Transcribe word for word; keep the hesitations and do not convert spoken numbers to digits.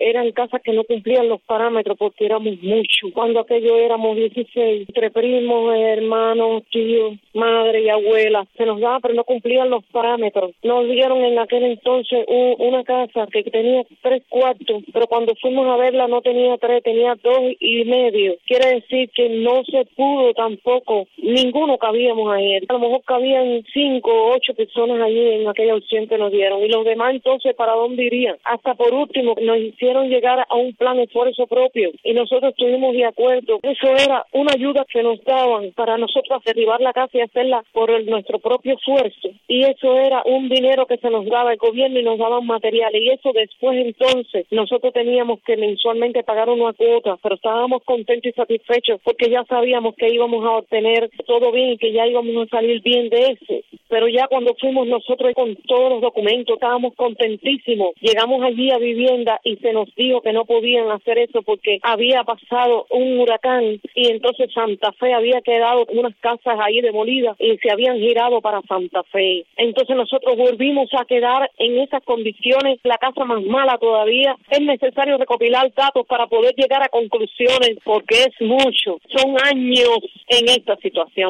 eran casas que no cumplían los parámetros porque éramos muchos. Cuando aquello éramos dieciséis, entre primos, hermanos, tíos, madre y abuela, se nos daba, pero no cumplían los parámetros. Nos dieron en aquel entonces un, una casa que tenía tres cuartos, pero cuando fuimos a verla no tenía tres, tenía dos y medio. Quiere decir que no se pudo tampoco, ninguno cabíamos ahí. A lo mejor cabían cinco o ocho personas allí en aquella opción que nos dieron. Y los demás entonces, ¿para dónde irían? Hasta por último, nos hicieron llegar a un plan de esfuerzo propio y nosotros estuvimos de acuerdo. Eso era una ayuda que nos daban para nosotros derribar la casa y hacerla por el, nuestro propio esfuerzo. Y eso era un dinero que se nos daba el gobierno y nos daban materiales. Y eso después entonces nosotros teníamos que mensualmente pagar una cuota, pero estábamos contentos y satisfechos porque ya sabíamos que íbamos a obtener todo bien y que ya íbamos a salir bien de eso. Pero ya cuando fuimos nosotros con todos los documentos, estábamos contentísimos. Llegamos allí a vivienda y se nos dijo que no podían hacer eso porque había pasado un huracán y entonces Santa Fe había quedado unas casas ahí demolidas y se habían girado para Santa Fe. Entonces nosotros volvimos a quedar en esas condiciones, la casa más mala todavía. Es necesario recopilar datos para poder llegar a conclusiones porque es mucho. Son años en esta situación.